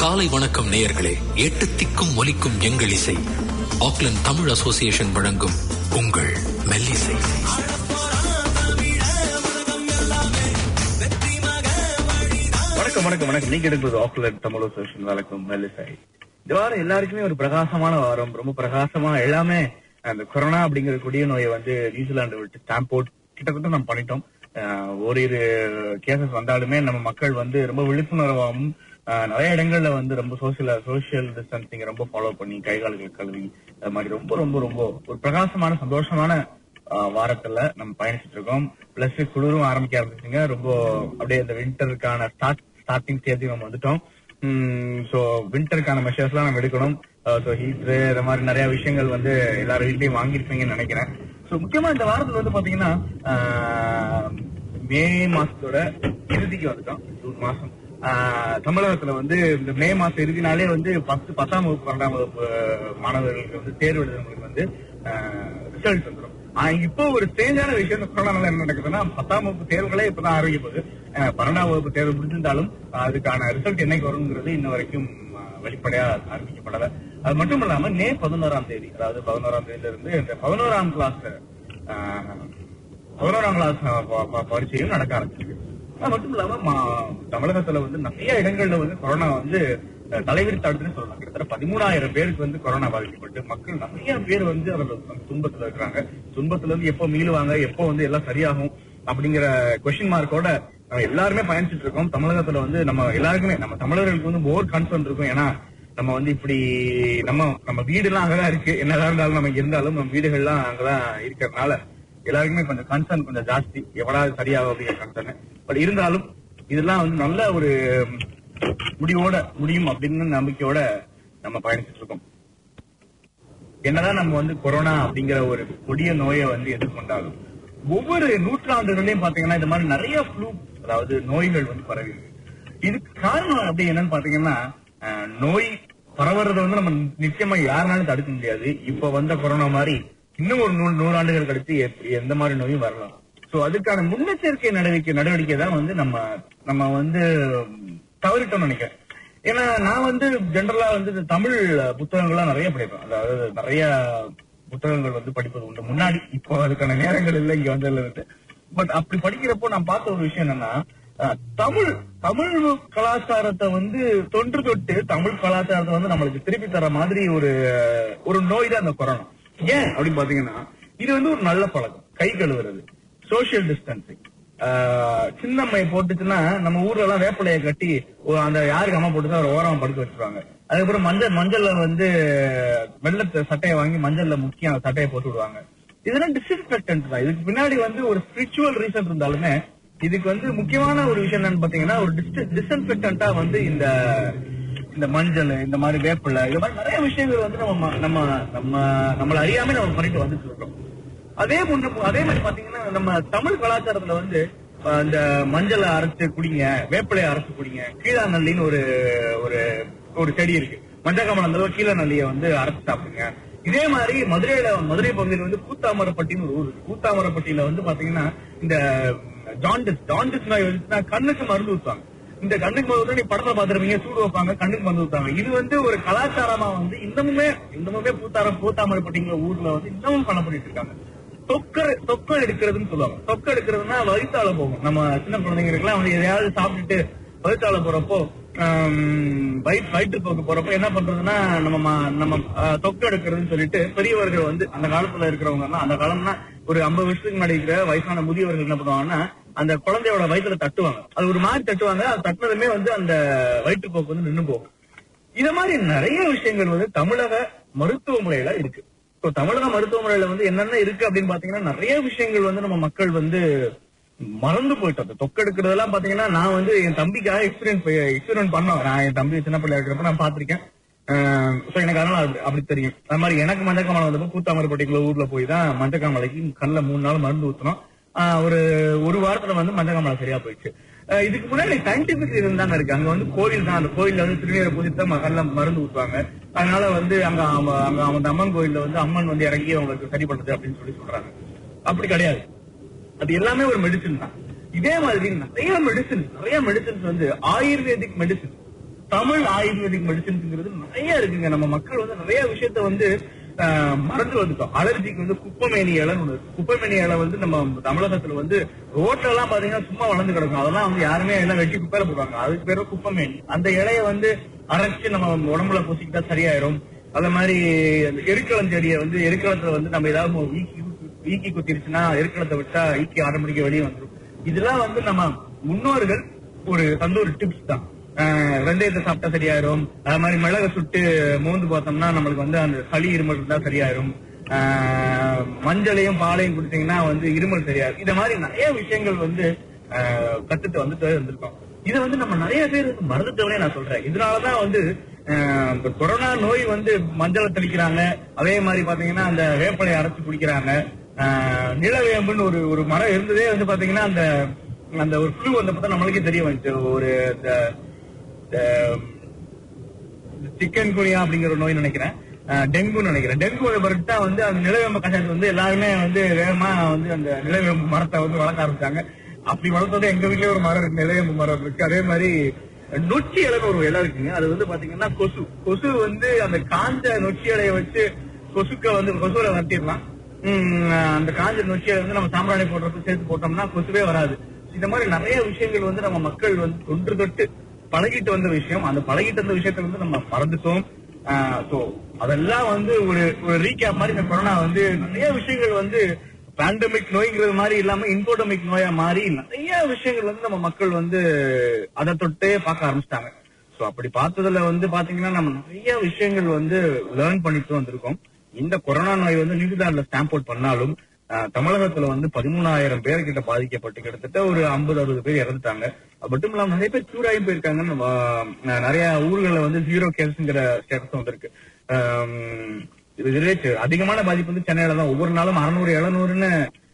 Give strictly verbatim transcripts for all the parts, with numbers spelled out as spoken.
காலை வணக்கம் நேயர்களே. எட்டு திக்கும் ஒலிக்கும் எங்கள் இசை. ஆக்லாந்து தமிழ் அசோசியேஷன் வழங்கும் உங்கள் மெல்லிசை. வணக்கம் வணக்கம் வணக்கம் நீங்க எடுப்பது ஆக்லாந்து தமிழ் அசோசியேஷன் வழங்கும் மெல்லிசை. இந்த வாரம் எல்லாருக்குமே ஒரு பிரகாசமான வாரம். ரொம்ப பிரகாசமா எல்லாமே அந்த கொரோனா அப்படிங்கிற கொடிய நோயை வந்து நியூசிலாந்து விட்டு ஸ்டாம்ப் போட் கிட்டத்தட்ட நம்ம பண்ணிட்டோம். ஓரிரு கேசஸ் வந்தாலுமே நம்ம மக்கள் வந்து ரொம்ப விழிப்புணர்வாகவும் நிறைய இடங்கள்ல வந்து ரொம்ப சோசியல் சோசியல் டிஸ்டன்சிங் ரொம்ப ஃபாலோ பண்ணி கை கால்கள் கழுவி அது மாதிரி ரொம்ப ரொம்ப ரொம்ப ஒரு பிரகாசமான சந்தோஷமான வாரத்துல நம்ம பயணிச்சுட்டு இருக்கோம். பிளஸ் குளிரும் ஆரம்பிக்க ஆரம்பிச்சுங்க. ரொம்ப அப்படியே இந்த வின்டருக்கான ஸ்டார்ட் ஸ்டார்டிங் ஸ்டேஜ் நம்ம வந்துட்டோம். சோ வின்டருக்கான மெஷர்ஸ் எல்லாம் நம்ம எடுக்கணும். ஸோ ஹீட்ரு இந்த மாதிரி நிறைய விஷயங்கள் வந்து எல்லாரும் வீட்லயும் வாங்கிருப்பீங்கன்னு நினைக்கிறேன். ஸோ முக்கியமா இந்த வாரத்துல வந்து பாத்தீங்கன்னா மே மாசத்தோட இறுதிக்கு வந்துட்டோம். ஜூன் மாசம் தமிழகத்துல வந்து இந்த மே மாசம் இறுதினாலே வந்து பத்து பத்தாம் வகுப்பு பன்னெண்டாம் வகுப்பு மாணவர்களுக்கு வந்து தேர்வு எழுதுறவங்களுக்கு வந்து ரிசல்ட் வந்துடும். இப்போ ஒரு ஸ்டேஜான விஷயம் இந்த கொரோனால என்ன நடக்குதுன்னா, பத்தாம் வகுப்பு தேர்வுகளே இப்பதான் ஆரம்பிப்போது. பன்னெண்டாம் வகுப்பு தேர்வு முடிஞ்சிருந்தாலும் அதுக்கான ரிசல்ட் என்னைக்கு வருங்கிறது இன்ன வரைக்கும் வெளிப்படையா ஆரம்பிக்கப்படல. அது மட்டும் இல்லாம மே பதினோராம் தேதி, அதாவது பதினோராம் தேதியில இருந்து இந்த பதினோராம் கிளாஸ் பதினோராம் கிளாஸ் பரீட்சையும் நடக்க ஆரம்பிச்சிருக்கு. அது மட்டும் இல்லாம தமிழகத்துல வந்து நிறைய இடங்கள்ல வந்து கொரோனா வந்து தலைவிரித்தாடுதுன்னு சொல்லலாம். கிட்டத்தட்ட பதிமூணாயிரம் பேருக்கு வந்து கொரோனா பாதிக்கப்பட்டு மக்கள் நிறைய பேர் வந்து அவர்கள் துன்பத்துல இருக்கிறாங்க. துன்பத்துல இருந்து எப்போ மீளுவாங்க, எப்போ வந்து எல்லாம் சரியாகும் அப்படிங்கிற கொஸ்டின் மார்க்கோட நம்ம எல்லாருமே பயணிச்சுட்டு இருக்கோம். தமிழகத்துல வந்து நம்ம எல்லாருக்குமே நம்ம தமிழர்களுக்கு வந்து மோர் கன்சர்ன் இருக்கும். ஏன்னா நம்ம வந்து இப்படி நம்ம நம்ம வீடு எல்லாம் அங்கதான் இருக்கு. என்னதான் இருந்தாலும் நம்ம இருந்தாலும் நம்ம வீடுகள்லாம் அங்கதான் இருக்கிறதுனால எல்லாருக்குமே கொஞ்சம் கன்சர்ன் கொஞ்சம் ஜாஸ்தி. எவ்வளவு சரியாகும் அப்படிங்கிற கன்சர்ன். பட் இருந்தாலும் இதெல்லாம் வந்து நல்ல ஒரு முடிவோட முடியும் அப்படின்னு நம்பிக்கையோட நம்ம பயணிச்சுட்டு இருக்கோம். என்னதான் நம்ம வந்து கொரோனா அப்படிங்கிற ஒரு கொடிய நோயை வந்து எதிர்கொண்டாலும் ஒவ்வொரு நூற்றாண்டுகளையும் பாத்தீங்கன்னா இந்த மாதிரி நிறைய ஃப்ளூ, அதாவது நோய்கள் வந்து பரவி இருக்கு. இதுக்கு காரணம் அப்படி என்னன்னு பாத்தீங்கன்னா, நோய் பரவுறத வந்து நம்ம நிச்சயமா யாருனாலும் தடுக்க முடியாது. இப்ப வந்த கொரோனா மாதிரி இன்னும் ஒரு நூறு நூறாண்டுகள் கழித்து எந்த மாதிரி நோயும் வரலாம். சோ அதுக்கான முன்னெச்சரிக்கை நடவடிக்கை நடவடிக்கை தான் வந்து நம்ம நம்ம வந்து தவறிட்டோம்னு நினைக்கிறேன். ஏன்னா நான் வந்து ஜென்ரலா வந்து தமிழ் புத்தகங்கள்லாம் நிறைய படிப்பேன். அதாவது நிறைய புத்தகங்கள் வந்து படிப்பது உண்டு முன்னாடி. இப்போ அதுக்கான நேரங்கள் இல்லை இங்க வந்து. பட் அப்படி படிக்கிறப்போ நான் பார்த்த ஒரு விஷயம் என்னன்னா, தமிழ் தமிழ் கலாச்சாரத்தை வந்து தொன்று தொட்டு தமிழ் கலாச்சாரத்தை வந்து நம்மளுக்கு திருப்பி தர மாதிரி ஒரு ஒரு நோய் தான் அந்த கொரோனா. ஏன் அப்படின்னு பாத்தீங்கன்னா, இது வந்து ஒரு நல்ல பழக்கம். கை கழுவுறது, சோசியல் டிஸ்டன்சிங். சின்னம்மை போட்டுச்சுன்னா நம்ம ஊர்ல எல்லாம் வேப்பிலையை கட்டி அந்த யாருக்கு அம்மா போட்டுச்சோ ஒரு ஓரமா படுக்க வச்சிருவாங்க. அதுக்கப்புறம் மஞ்சள் மஞ்சள்ல வந்து வெள்ளத்தை சட்டையை வாங்கி மஞ்சள்ல முக்கிய அந்த சட்டையை போட்டு விடுவாங்க. இதெல்லாம் டிஸ்இன்ஃபெக்டன்ட் தான். இதுக்கு பின்னாடி வந்து ஒரு ஸ்பிரிச்சுவல் ரீசன் இருந்தாலுமே இதுக்கு வந்து முக்கியமான ஒரு விஷயம் என்னன்னு பாத்தீங்கன்னா, ஒரு டிஸ்இன்ஃபெக்டன்டா வந்து இந்த இந்த மஞ்சள், இந்த மாதிரி வேப்பிலை, இது மாதிரி நிறைய விஷயங்கள் வந்து நம்ம நம்ம நம்ம நம்மள அறியாம நம்ம பண்ணிட்டு வந்துட்டு இருக்கோம். அதே முன்ன அதே மாதிரி பாத்தீங்கன்னா நம்ம தமிழ் கலாச்சாரத்துல வந்து இந்த மஞ்சளை அரைச்சு குடிங்க, வேப்பிலையை அரைச்சு குடிங்க, கீழா நல்லின்னு ஒரு ஒரு ஒரு செடி இருக்கு. மஞ்சள் காமலம் கீழா நல்லியை வந்து அரைச்சு சாப்பிடுங்க. இதே மாதிரி மதுரையில மதுரை பகுதியில் வந்து கூத்தாமரப்பட்டின்னு ஒரு ஊர். கூத்தாமரப்பட்டியில வந்து பாத்தீங்கன்னா இந்த ஜாண்டிஸ் ஜாண்டிஸ் நோய் வந்துச்சுன்னா கண்ணுக்கு மருந்து ஊத்துவாங்க. இந்த கண்ணுக்கு மருந்து நீ படத்தை பாத்துருப்பீங்க, சூடு வைப்பாங்க, கண்ணுக்கு மருந்து ஊத்தாங்க. இது வந்து ஒரு கலாச்சாரமா வந்து இன்னமுமே இன்னமுமே பூத்தார கூத்தாமரப்பட்டிங்கிற ஊர்ல வந்து இன்னமும் பண்ணப்பட்டு இருக்காங்க. தொக்க தொக்கம் எடுக்கிறதுன்னு சொல்லுவாங்க. தொக்க எடுக்கிறதுனா வயிற்றால போகும். நம்ம சின்ன குழந்தைங்களுக்குலாம் வந்து எதையாவது சாப்பிட்டுட்டு வயிற்றால போறப்போ வயிற்று போக்கு போறப்போ என்ன பண்றதுன்னா நம்ம நம்ம தொக்க எடுக்கிறதுன்னு சொல்லிட்டு பெரியவர்கள் வந்து அந்த காலத்துல இருக்கிறவங்க எல்லாம், அந்த காலம்னா ஒரு ஐம்பது வருஷத்துக்கு முன்னாடி இருக்கிற வயசான முதியவர்கள் என்ன பண்ணுவாங்கன்னா அந்த குழந்தையோட வயிற்றுல தட்டுவாங்க. அது ஒரு மாதிரி தட்டுவாங்க. அது தட்டுனதுமே வந்து அந்த வயிற்றுப்போக்கு வந்து நின்று போகும். இத மாதிரி நிறைய விஷயங்கள் வந்து தமிழக மருத்துவ முறையில இருக்கு. தமிழக மருத்துவ முறையில வந்து என்னென்ன இருக்கு அப்படின்னு பாத்தீங்கன்னா, நிறைய விஷயங்கள் வந்து நம்ம மக்கள் வந்து மறந்து போயிட்டோம். தொக்க எடுக்கிறதெல்லாம் பாத்தீங்கன்னா நான் வந்து என் தம்பிக்காக எக்ஸ்பீரியன்ஸ் எக்ஸ்பீரியன்ஸ் பண்ணோம். நான் என் தம்பி சின்ன பிள்ளை இருக்கிறப்ப நான் பாத்திருக்கேன். எனக்கு அதனால அப்படி தெரியும். அது மாதிரி எனக்கு மஞ்சக்காமலை வந்தப்போ கூத்தாமரப்பட்டிக்குள்ள ஊர்ல போய் தான் மஞ்சக்காமலைக்கு கண்ணில் மூணு நாள் மருந்து ஊற்றணும். ஒரு ஒரு வாரத்துல வந்து மஞ்சக்காமலை சரியா போயிடுச்சு. இதுக்கு முன்னாடி சயின்டிபிக் ரீசன் தாங்க இருக்கு. அங்க வந்து கோயில் தான். அந்த கோயில்ல வந்து திருநீரை பூசிட்டு கண்ணில் மருந்து ஊற்றுவாங்க. அதனால வந்து அங்க அங்க அந்த அம்மன் கோயில்ல வந்து அம்மன் வந்து இறங்கி அவங்களுக்கு சரி பண்றது அப்படின்னு சொல்லி சொல்றாங்க. அப்படி கிடையாது. அது எல்லாமே ஒரு மெடிசின் தான். இதே மாதிரி நிறைய மெடிசின் நிறைய மெடிசின்ஸ் வந்து ஆயுர்வேதிக் மெடிசின் தமிழ் ஆயுர்வேதிக் மெடிசன்ஸ்ங்கிறது நிறைய இருக்குங்க. நம்ம மக்கள் வந்து நிறைய விஷயத்த வந்து மறந்து வந்துட்டோம். அலர்ஜிக்கு வந்து குப்பமேனி இலைன்னு ஒண்ணு இருக்கு. குப்பமேனி இலை வந்து நம்ம தமிழகத்துல வந்து ரோட்டெல்லாம் பாத்தீங்கன்னா சும்மா வளர்ந்து கிடக்கும். அதெல்லாம் வந்து யாருமே எல்லாம் வெட்டி குப்பையில போடுவாங்க. அதுக்கு பேரு குப்பமேனி. அந்த இலைய வந்து அரைச்சு நம்ம உடம்புல பூசிக்கிட்டா சரியாயிரும். அதே மாதிரி எருக்களம் செடியை வந்து எருக்களத்துல வந்து நம்ம ஏதாவது ஈக்கி ஈக்கி குத்திருச்சுன்னா எருக்களத்தை விட்டா ஈக்கி ஆட்டோமேட்டிக்கா வெளியே வந்துடும். இதெல்லாம் வந்து நம்ம முன்னோர்கள் ஒரு தந்த ஒரு டிப்ஸ் தான். வெந்தயத்தை சாப்பிட்டா சரியாயிரும். அது மாதிரி மிளகை சுட்டு மோந்து பார்த்தோம்னா நம்மளுக்கு வந்து அந்த சளி இருமல் இருந்தா சரியாயிரும். மஞ்சளையும் பாலையும் குடிச்சீங்கன்னா வந்து இருமல் சரியாயிரும். இந்த மாதிரி நிறைய விஷயங்கள் வந்து கத்துட்டு வந்துட்டு வந்திருக்கோம். இதை வந்து நம்ம நிறைய பேர் மறந்துட்டவனே நான் சொல்றேன். இதனாலதான் வந்து கொரோனா நோய் வந்து மஞ்சளை தெளிக்கிறாங்க. அதே மாதிரி பாத்தீங்கன்னா அந்த வேப்பலையை அரைச்சு குடிக்கிறாங்க. நிலவேம்புன்னு ஒரு ஒரு மரம் இருந்ததே வந்து பாத்தீங்கன்னா அந்த அந்த ஒரு ஃப்ளூ வந்த பார்த்தா நம்மளுக்கே தெரிய வந்துச்சு. ஒரு சிக்கன் குனியா அப்படிங்கிற நோய் நினைக்கிறேன், டெங்குன்னு நினைக்கிறேன். டெங்கு பிறகுதான் வந்து அந்த நிலவேம்பு கஷாயத்தை வந்து எல்லாருமே வந்து வேகமா வந்து அந்த நிலவேம்பு மரத்தை வந்து வளர்க்க ஆரம்பிச்சாங்க. அப்படி வளர்த்தது எங்க வீட்லயே ஒரு மரம் இருக்கு, நிலவேம்பு மரம் இருக்கு. அதே மாதிரி நொச்சி இலைன்னு ஒரு இலை இருக்குங்க. அது வந்து பாத்தீங்கன்னா கொசு கொசு வந்து அந்த காஞ்ச நொச்சி இலையை வச்சு கொசுக்க வந்து கொசுவில நட்டிடலாம். அந்த காஞ்ச நொச்சி இலை வந்து நம்ம சாம்பிராணி போடுறப்ப சேர்த்து போட்டோம்னா கொசுவே வராது. இந்த மாதிரி நிறைய விஷயங்கள் வந்து நம்ம மக்கள் வந்து தொன்று தொட்டு பழகிட்டு வந்த விஷயம். அந்த பழகிட்டு வந்த விஷயத்த வந்து நம்ம மறந்துட்டோம். சோ அதெல்லாம் வந்து ஒரு ஒரு ரீகேப் மாதிரி இந்த கொரோனா வந்து நிறைய விஷயங்கள் வந்து பேண்டமிக் நோய்ங்கிறது மாதிரி இல்லாம இன்கோடமிக் நோயா மாறி நிறைய விஷயங்கள் வந்து நம்ம மக்கள் வந்து அதை தொட்டே பார்க்க ஆரம்பிச்சிட்டாங்க. சோ அப்படி பார்த்ததுல வந்து பாத்தீங்கன்னா நம்ம நிறைய விஷயங்கள் வந்து லேர்ன் பண்ணிட்டு வந்திருக்கோம். இந்த கொரோனா நோய் வந்து நியூசிலாந்துல ஸ்டாம்ப் அவுட் பண்ணாலும் தமிழகத்துல வந்து பதிமூணாயிரம் பேர் கிட்ட பாதிக்கப்பட்டு கிட்டத்தட்ட ஒரு ஐம்பது அறுபது பேர் இறந்துட்டாங்க. அது மட்டும் இல்லாம நிறைய பேர் கியூர் ஆகி போயிருக்காங்க. நிறைய ஊர்களில் வந்து ஜீரோ கேஸ்ங்கிற ஸ்டேட்டஸ் வந்திருக்கு. இது அதிகமான பாதிப்பு வந்து சென்னையில தான். ஒவ்வொரு நாளும் அறுநூறு எழுநூறுன்னு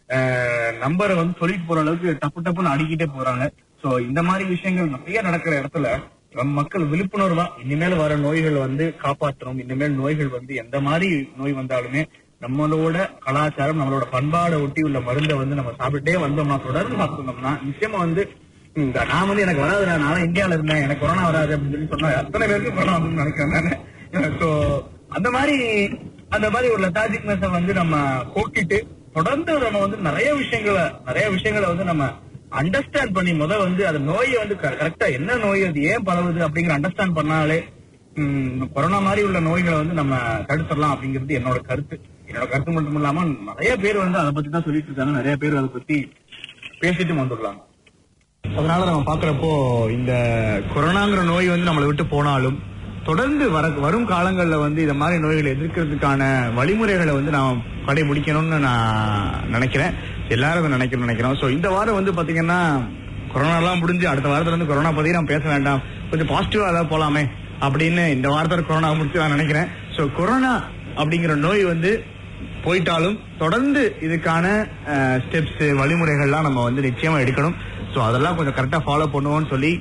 நம்பரை வந்து சொல்லிட்டு போற அளவுக்கு டப்பு டப்புன்னு அடிக்கிட்டே போறாங்க. சோ இந்த மாதிரி விஷயங்கள் நிறைய நடக்கிற இடத்துல நம்ம மக்கள் விழிப்புணர்வா இனிமேல் வர நோய்கள் வந்து காப்பாற்றணும். இனிமேல் நோய்கள் வந்து எந்த மாதிரி நோய் வந்தாலுமே நம்மளோட கலாச்சாரம் நம்மளோட பண்பாடை ஒட்டி உள்ள மருந்தை வந்து நம்ம சாப்பிட்டே வந்தோம்னா, தொடர்ந்து சாப்பிட்டோம்னா நிச்சயமா வந்து நான் வந்து எனக்கு வராது, நான் இந்தியாவில இருந்தேன் எனக்கு கொரோனா வராது அப்படின்னு சொல்லி சொன்னா அத்தனை பேருக்கு கொரோனா வந்து நினைக்கிறேன் நான். சோ அந்த மாதிரி அந்த மாதிரி ஒரு லெத்தாஜிக்னஸ் வந்து நம்ம போக்கிட்டு தொடர்ந்து நம்ம வந்து நிறைய விஷயங்களை நிறைய விஷயங்களை வந்து நம்ம அண்டர்ஸ்டாண்ட் பண்ணி முதல் வந்து அந்த நோயை வந்து கரெக்டா என்ன நோய், அது ஏன் பரவுது அப்படிங்கிற அண்டர்ஸ்டாண்ட் பண்ணாலே கொரோனா மாதிரி உள்ள நோய்களை வந்து நம்ம தடுத்துடலாம் அப்படிங்கிறது என்னோட கருத்து. என்னோட கருத்து மட்டும் இல்லாம நிறைய பேர் வந்து அதை பத்தி தான் சொல்லிட்டு இருக்காங்க. நிறைய பேர் அதை பத்தி பேசிட்டு வந்துடலாம். அதனால நம்ம பாக்குறப்போ இந்த கொரோனாங்கிற நோய் வந்து நம்மளை விட்டு போனாலும் தொடர்ந்து வர வரும் காலங்களில் வந்து இந்த மாதிரி நோய்களை எதிர்க்கிறதுக்கான வழிமுறைகளை வந்து நாம் கடைபிடிக்கணும்னு நான் நினைக்கிறேன். எல்லாரும் நினைக்கணும்னு நினைக்கிறோம். ஸோ இந்த வாரம் வந்து பாத்தீங்கன்னா கொரோனாலாம் முடிஞ்சு அடுத்த வாரத்துல இருந்து கொரோனா பத்தி நம்ம பேச வேண்டாம், கொஞ்சம் பாசிட்டிவா ஏதாவது போலாமே அப்படின்னு இந்த வாரத்தில் கொரோனா முடிச்சு நான் நினைக்கிறேன். ஸோ கொரோனா அப்படிங்கிற நோய் வந்து போயிட்டாலும் தொடர்ந்து இதுக்கான ஸ்டெப்ஸ் வழிமுறைகள்லாம் நம்ம வந்து நிச்சயமா எடுக்கணும். ஸோ அதெல்லாம் கொஞ்சம் கரெக்டா ஃபாலோ பண்ணுவோம்னு சொல்லி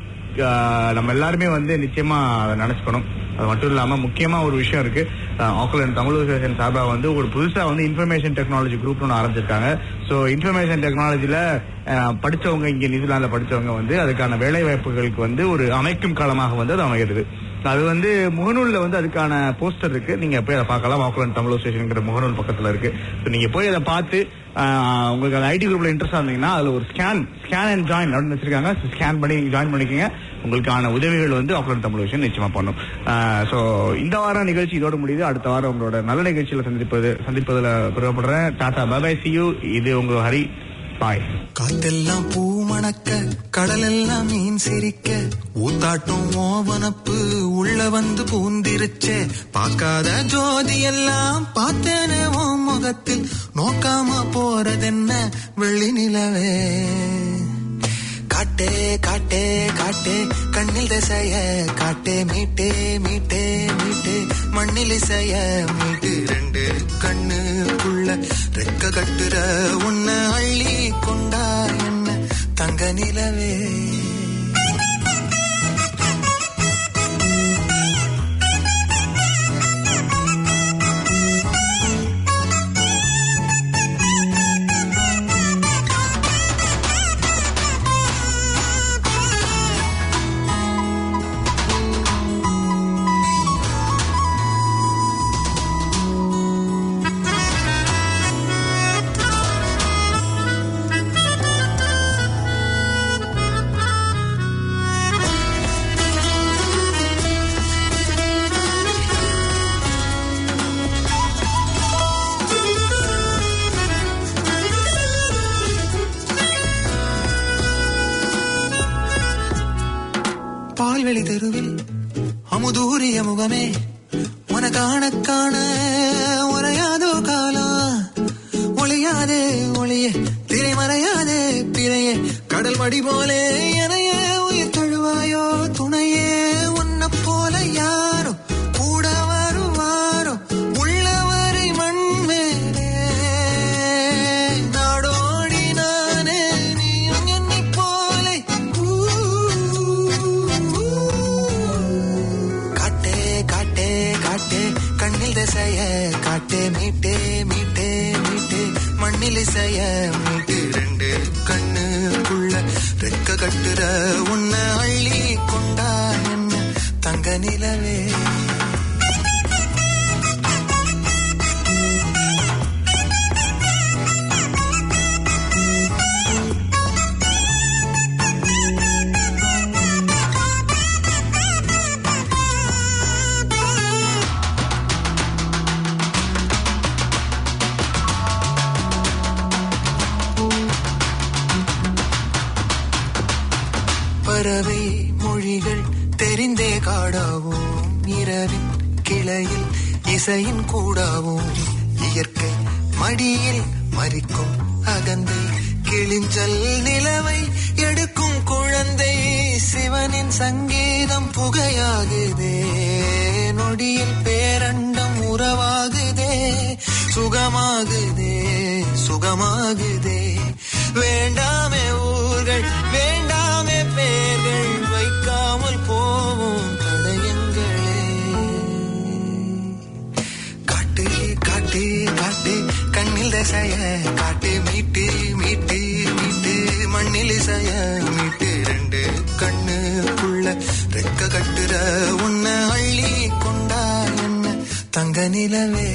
நம்ம எல்லாருமே வந்து நிச்சயமா அதை நினைச்சுக்கணும். அது மட்டும் இல்லாம முக்கியமா ஒரு விஷயம் இருக்கு. ஆக்லாந்து தமிழ் அசோசியேஷன் சார்பா வந்து ஒரு புதுசா வந்து இன்ஃபர்மேஷன் டெக்னாலஜி குரூப் ஒன்று ஆரம்பிச்சிருக்காங்க. ஸோ இன்ஃபர்மேஷன் டெக்னாலஜில படிச்சவங்க இங்க நியூசிலாந்துல படிச்சவங்க வந்து அதுக்கான வேலை வாய்ப்புகளுக்கு வந்து ஒரு அமைக்கும் காலமாக வந்து அது அமைகிறது. அது வந்து முகநூல்ல வந்து அதுக்கான போஸ்டர் இருக்கு, நீங்க போய் அதை பார்க்கலாம். ஆக்லாந்து தமிழ் அசோசியேஷன் முகநூல் பக்கத்துல இருக்கு. நீங்க போய் அதை பார்த்து உங்களுக்கு அந்த ஐடி குரூப்ல இன்ட்ரெஸ்ட் இருந்தீங்கன்னா அதுல ஒரு ஸ்கேன் ஸ்கேன் அண்ட் ஜாயின் அப்படின்னு வச்சிருக்காங்க. ஸ்கேன் பண்ணி ஜாயின் பண்ணிக்கோங்க. உங்களுக்கான உதவிகள் வந்து ஆக்லாந்து தமிழ் அசோசியேஷன் நிச்சயமா பண்ணும். சோ இந்த வாரம் நிகழ்ச்சி இதோட முடியுது. அடுத்த வாரம் உங்களோட நல்ல நிகழ்ச்சியில சந்திப்பது சந்திப்பதுல பெருமைப்படுறேன். Tata bye see you. இது உங்க ஹரி. பாய். காத்தெல்லாம் பூ மணக்க, கடலெல்லாம் மீன் சிரிக்க, ஊத்தாட்டம் ஓவனப்பு உள்ள வந்து பூந்திருச்சே, பார்க்காத ஜோதி எல்லாம் பார்த்தேனே ஓ முகத்தில், நோக்காம போறதென்ன வெள்ளி நிலவே. காட்டே காட்டே காட்டே கண்ணில் திசைய காட்டே, மீட்டே மீட்டே மீட்டே மண்ணில் இசைய மீட்டு, ரெண்டு கண்ணுக்குள்ள ரெக்க கட்டுற உன்னை அள்ளி கொண்டா என்ன தங்க நிலவே. பால்வெளி தெருவில் அமுதூரிய முகமே உன காண காண உரையாதோ காலம் ஒளியாதே ஒளியே திரைமறையாதே பிறையே கடல் மடி போலே எனையே உயிர் தழுவாயோ துணையே உன்ன போல யாரோ கூட வருவாரோ உள்ளவரை மண்மேலே நாடோடி நானே நீயும் என்னை போலே காட்டே காட்டே காட்டே கண்ணில் திசைய காட்டே மீட்டே மீட்டே மீட்டே மண்ணில் இசைய மீட்டு ரெண்டு கண்ணுக்குள்ள ரெக்க கட்டுற உன்னை அள்ளி கொண்டா என்ன தங்க நிலவே பறவை மொழிகள் தெரிந்தே காடாவோம் இரவின் கிளையில் இசையின் கூடாவோம் இயற்கை மடியில் மறிக்கும் அகந்தை கிளிஞ்சல் நிலவை எடுக்கும் குழந்தை சிவனின் சங்கீதம் புகையாகுதே நொடியில் பேரண்டம் உறவாகுதே சுகமாகுதே சுகமாகுதே வேண்டாமே ஊர்கள் வேண்டாமே பேர்கள் வைக்காமல் போவோம் தடயங்களே காட்டு காட்டு காட்டு கண்ணில் தசைய காட்டு மீட்டு மீட்டு மீட்டு மண்ணில் இசைய மீட்டு ரெண்டு கண்ணுக்குள்ள ரெக்க கட்டுற உன்னை அள்ளி கொண்டா என்ன தங்க நிலவே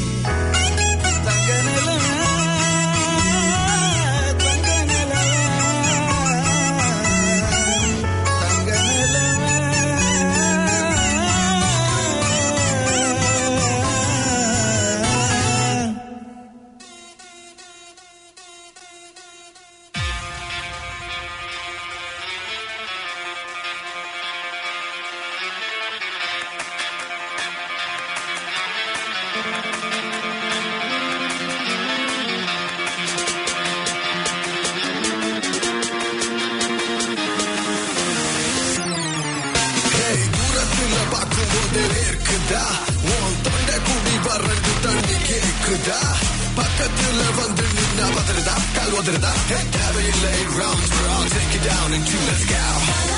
பக்கத்துல வந்து நின்னா பத்திரதா கால் ஒதுறதா தேவையில்லை rounds for all take you down in two let's go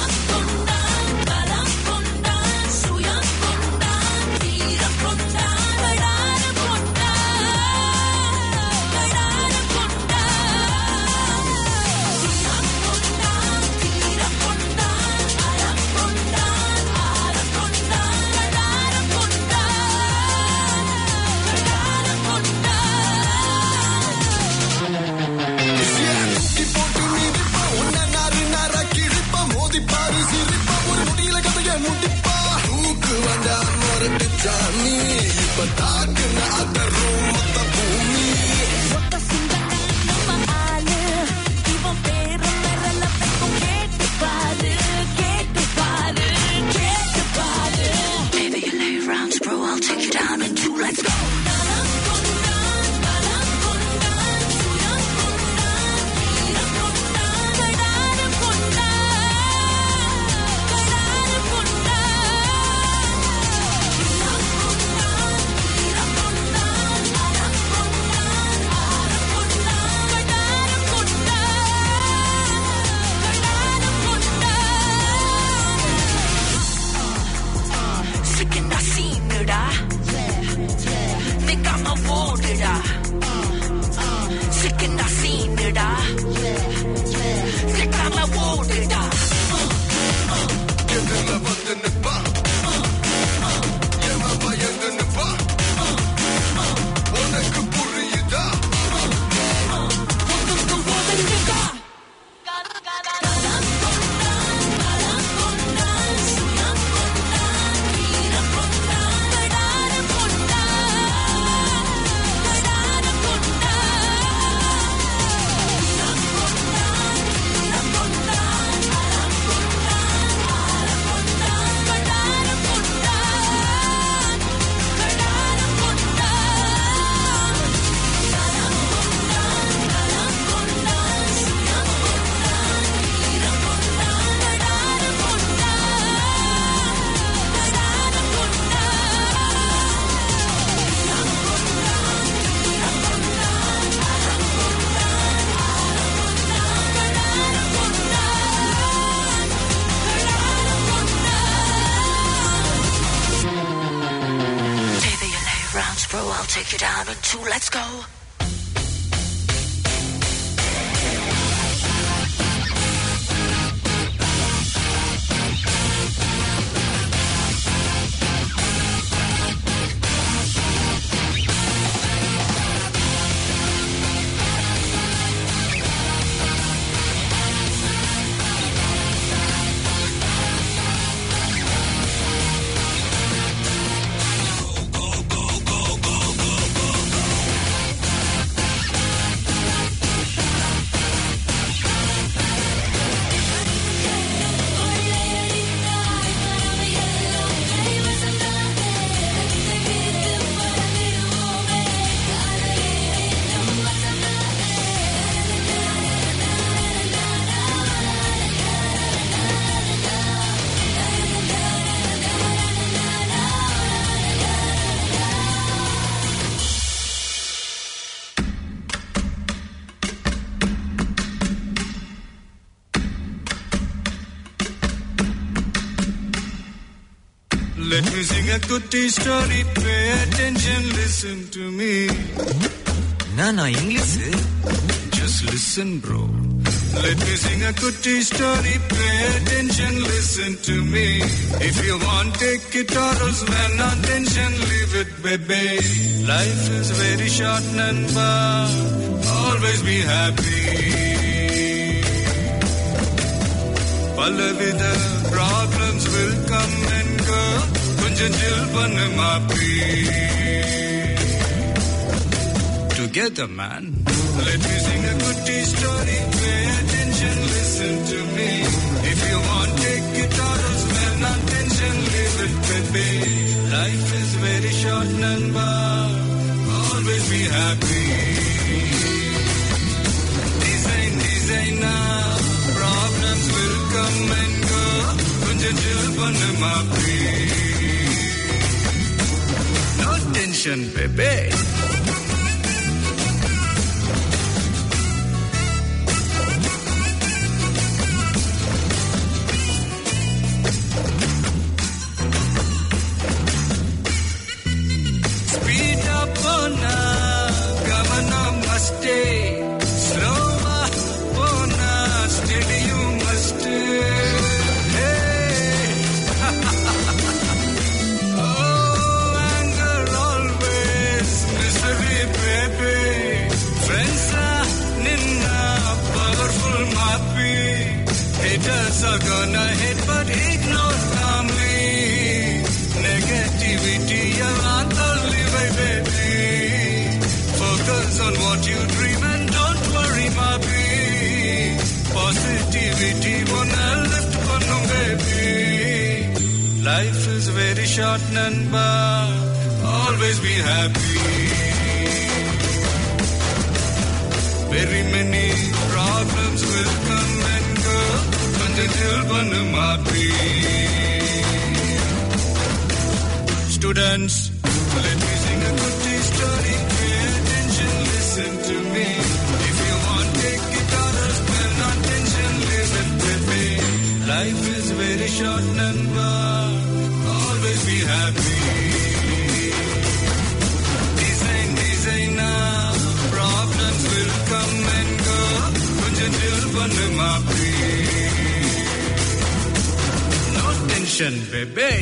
Johnny, but I cannot the room of the boomy. What the singing number aale, ivan pera mera la peko get paare, get paare, get paare. Baby, you lay rounds, bro. I'll take you down in two. Let's go. I zero, I'll take you down in two. Let's go. Let me sing a goodie story, pay attention, listen to me. Nana English? Just listen, bro. Let me sing a goodie story, pay attention, listen to me. If you want, take it or else, man, attention, leave it, baby. Life is very short, Namba, always be happy. Palavida problems will come and go. Kunjan chill pannu maapi. Together, man. Let me sing a goodie story. Pay attention, listen to me. If you want, take it or else, man, attention, leave it, baby. Life is very short, Namba. Always be happy. Design, design now. Problems will come and go. Kunjan chill pannu maapi. No tension, baby. Speed up on a governor must stay. Slow up on a steady you must stay. Hey. Oh, anger always, misery baby. Friends are ninna powerful maapi. Haters are gonna hate but ignore calmly. Negativity around only way baby. Focus on what you dream and don't worry maapi. Positivity wanna lift pannu baby. Life is very short, Namba. Always be happy. Very many problems will come and go. Kunjan chill pannu maapi. Students, let me sing a goodie story. Pay attention, listen to me. If you want, take it or else, pay attention, leave it with me. Life is very short, Namba. Always be happy. Design, design now. Problems will come and go. Kunjan chill pannu maapi. No tension, baby.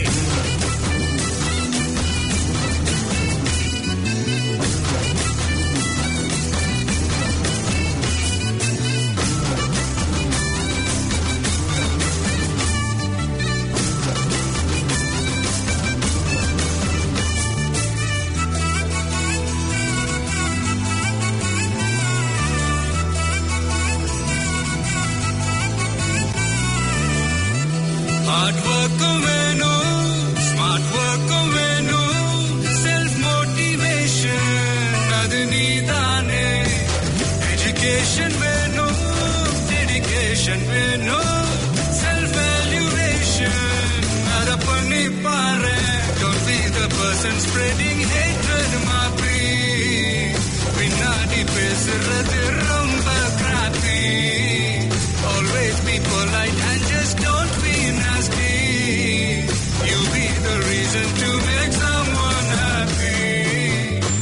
Hard work venu, smart work venu, self motivation adu needane. Education venu, dedication venu, self valuation ada panni paare. Don't be the person spreading hatred maapi. Pinnadi pesuradhu romba crappy. Always be polite and just don't be nasty. You be the reason to make someone happy.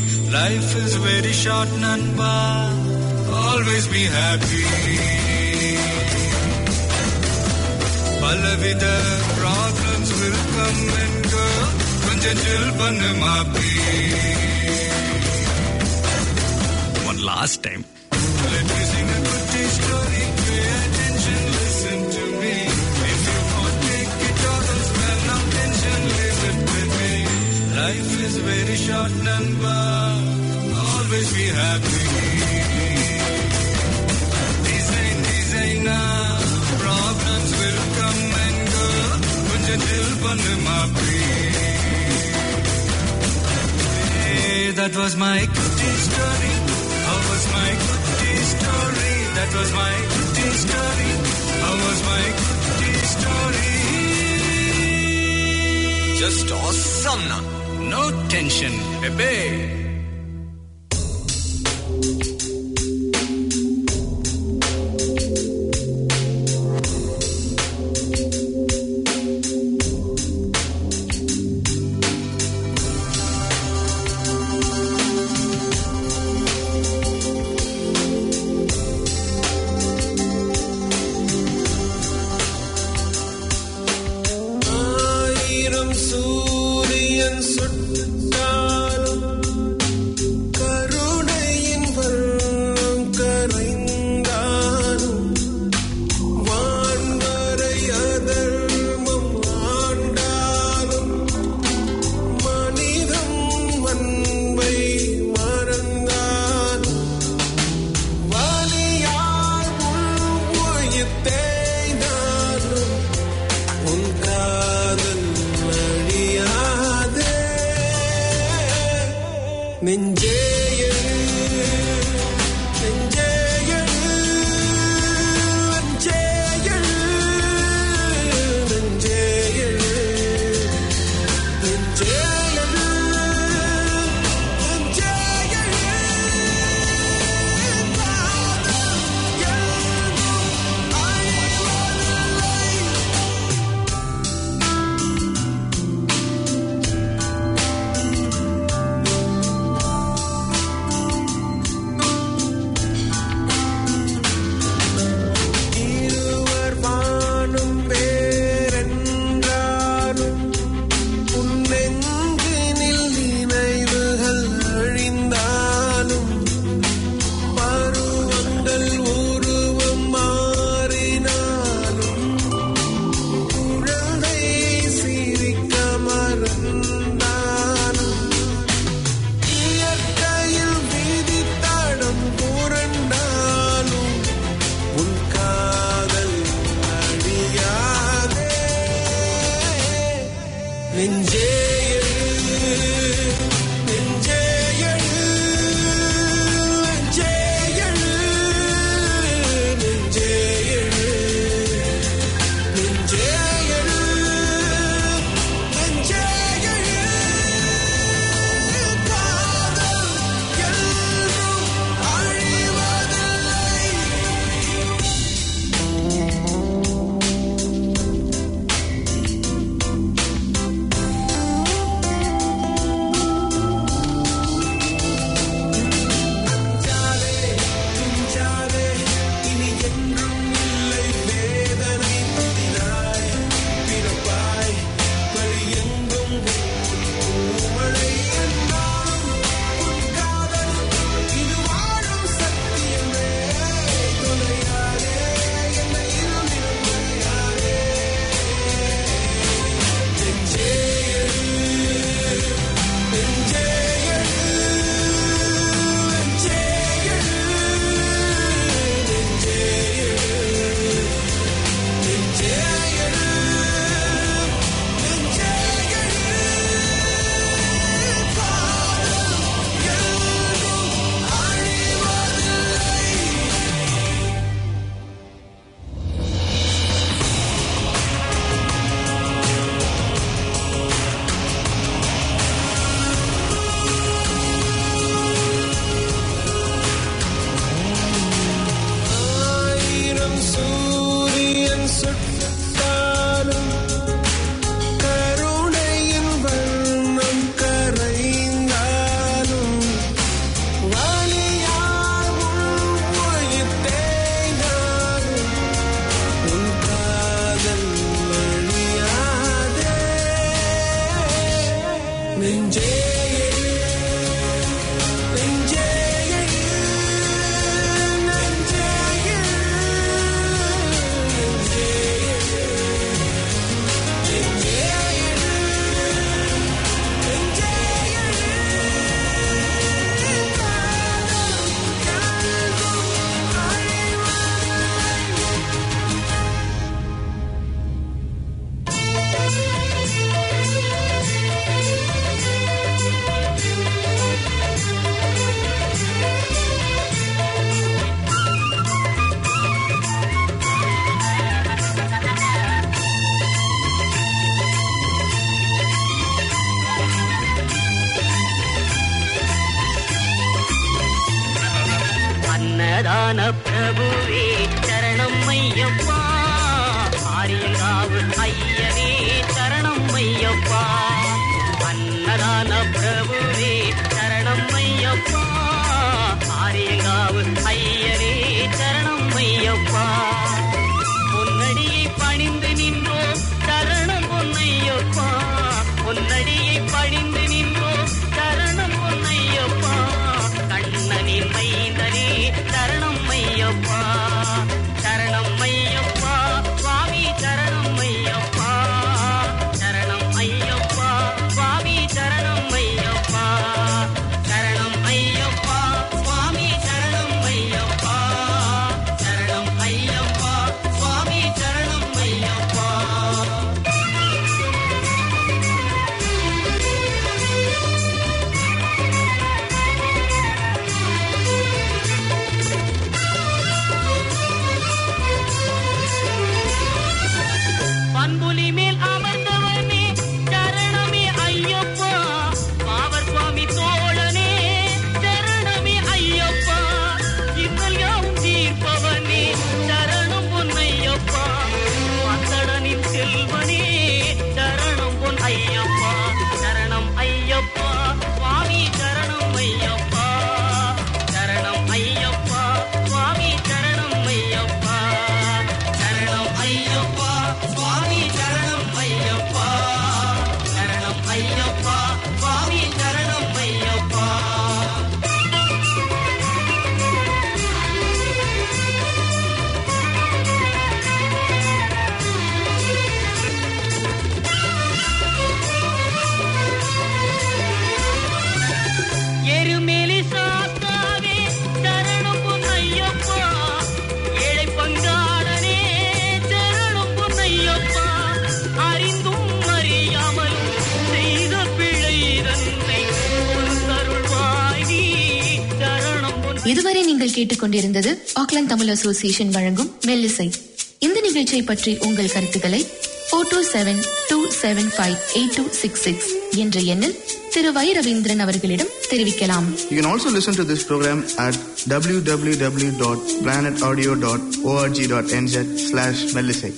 Life is very short, Nanba. Always be happy. Palavida problems will come and go. Konjam chill pannu maapi. One last time. Let me sing a good story. Pay attention, listen to me. If you want, take it or else, well, no tension, leave it with me. Life is very short, Nanba. Always be happy. Design, designer. Problems will come and go. Konjam chill pannu maapi. Hey, that was my good story. How was my good story? That was my good story. How was my good story? Just awesome, na. No tension, baby. ஆயிரம் சூரியன் சுட்டாலும் கருணையின் வண்ணம் கரைந்தாலும் வான்வரை அதர்மம் ஆண்டாலும் மனிதம் அன்பை மறந்தாலும் வலியால் உயிர் தேய்ந்தாலும் உன் காதல் அழியாதே. நெஞ்சே எழு, நெஞ்சே எழு, நெஞ்சே எழு, நெஞ்சே எழு, நெஞ்சே எழு, நெஞ்சே எழு. காதல் என்றும் அழிவதில்லை. இருவர் வானும் வேறென்றாலும் உன் நெஞ்சினில் நினைவுகள் அழிந்தாலும் பருவங்கள் உருவம் மாறினாலும் குழந்தை சிரிக்க மறந்தாலும் இயற்கையில் விதித்தடம் புரண்டாலும் உன் காதல் அழியாதே. நெஞ்சே எழு, நெஞ்சே எழு, நெஞ்சே எழு, நெஞ்சே எழு, நெஞ்சே எழு, நெஞ்சே எழு. காதல் என்றும் அழிவதில்லை. அன்னதான பிரபுவே சரணம் ஐயப்பா, ஆரியங்காவு ஐயனே சரணம் ஐயப்பா. அன்னதான பிரபுவே சரணம் ஐயப்பா, ஆரியங்காவு ஐயனே சரணம் ஐயப்பா. பொன்னடியை பணிந்து நின்றோம் சரணம் பொன்னையப்பா, பொன்னடியை பணிந்து நின்றோம் சரணம் பொன்னையப்பா. கண்ணனின் மைந்தனே சரணம் ஐயப்பா, சரணம் ஐயப்பா சுவாமி சரணம் ஐயப்பா, சரணம் ஐயப்பா சுவாமி சரணம் ஐயப்பா, சரணம் ஐயப்பா சுவாமி சரணம் ஐயப்பா, சரணம் ஐயப்பா சுவாமி சரணம் ஐயப்பா. பண்புலி மேல் அமர்ந்தவனே சரணமே ஐயப்பா, பாவர் சுவாமி தோழனே சரணமே ஐயப்பா. இன்னல் யாவும் தீர்ப்பவனே சரணம் பொன்னையப்பா, மத்தடனின் செல்வனே சரணம் பொன் ஐயப்பா, சரணம் ஐயப்பா சுவாமி சரணம் ஐயப்பா, சரணம் ஐயப்பா சுவாமி சரணம் ஐயப்பா, சரணம் ஐயப்பா சுவாமி சரணம் ஐயப்பா, சரணம் ஐயப்பா சுவாமி சரணம் ஐயப்பா. எருமேலி சாத்தாவே சரணம் பொன்னையப்பா, ஏழை பங்காளனே சரணம் பொன்னையப்பா. அறிந்தும் அறியாமலும் செய்த பிழை தன்னை பொறுத்தருள்வாய் நீ சரணம் பொன். இதுவரை நீங்கள் கேட்டுக்கொண்டிருந்தது ஆக்லாந்து தமிழ் அசோசியேஷன் வழங்கும் மெல்லிசை. இந்த நிகழ்ச்சியை பற்றி உங்கள் கருத்துக்களை four two seven two seven five eight two six six என்ற எண்ணில் திரு வை ரவீந்திரன் அவர்களிடம் தெரிவிக்கலாம். You can also listen to this program at w w w dot planet audio dot org dot n z slash melisai.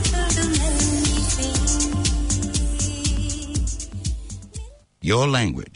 Your language,